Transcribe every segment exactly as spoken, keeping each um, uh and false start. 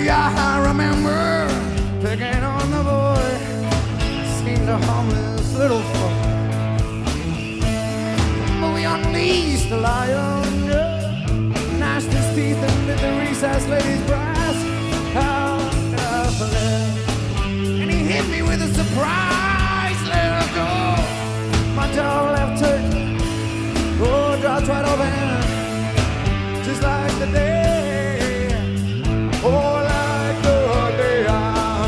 Yeah, I remember picking on the boy. Seemed a harmless little fuck, but we unleashed the lion. Yeah. Gnashed his teeth and bit the recess lady's brass. How I fled, and he hit me with a surprise. Let her go. My jaw left turned. Oh, dropped right open, just like the day. Oh, like the day I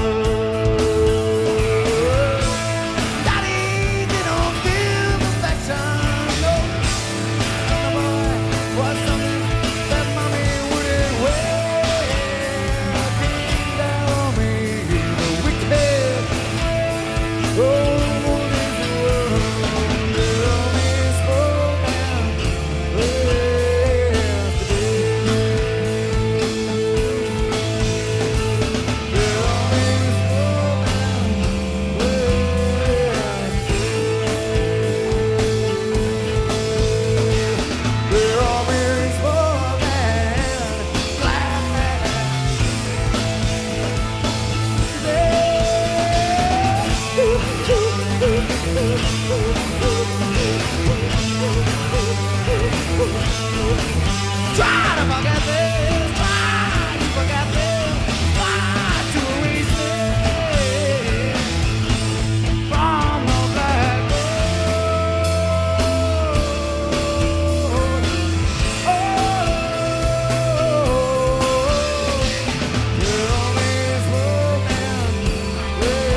heard. Daddy didn't feel affection, no. The boy was something that mommy wouldn't wear. Came down on me, the wicked. Oh, this world, little miss spoken yesterday. Try to forget this, try to forget this, try to erase it from the blackboard. Oh, tell me spoken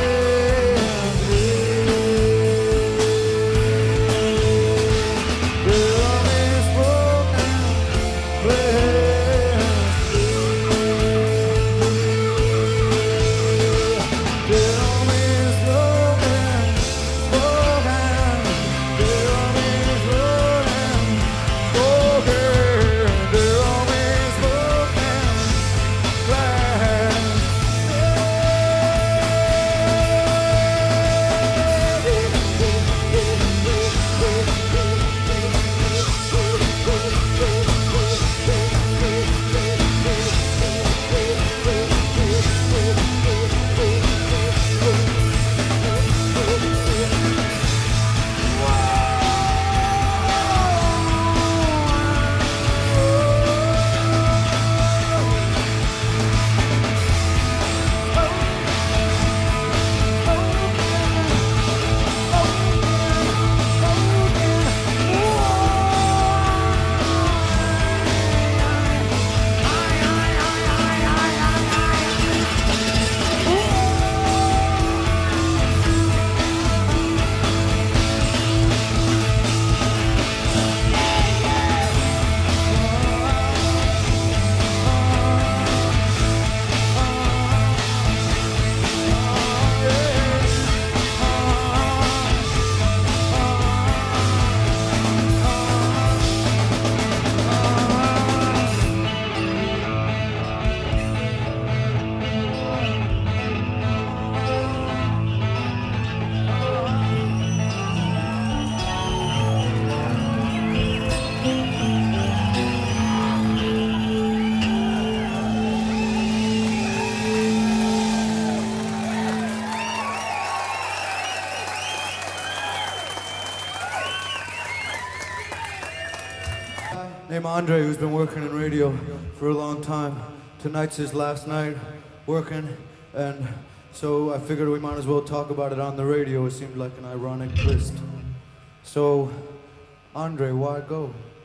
named Andre, who's been working in radio for a long time. Tonight's his last night working, and so I figured we might as well talk about it on the radio. It seemed like an ironic twist. So, Andre, why go?